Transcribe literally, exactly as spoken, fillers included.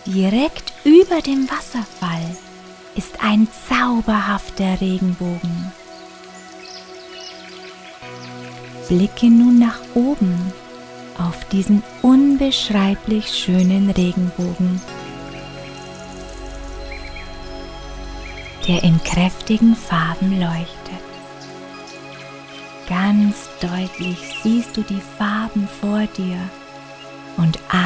Direkt über dem Wasserfall ist ein zauberhafter Regenbogen. Blicke nun nach oben auf diesen unbeschreiblich schönen Regenbogen, der in kräftigen Farben leuchtet. Ganz deutlich siehst du die Farben vor dir und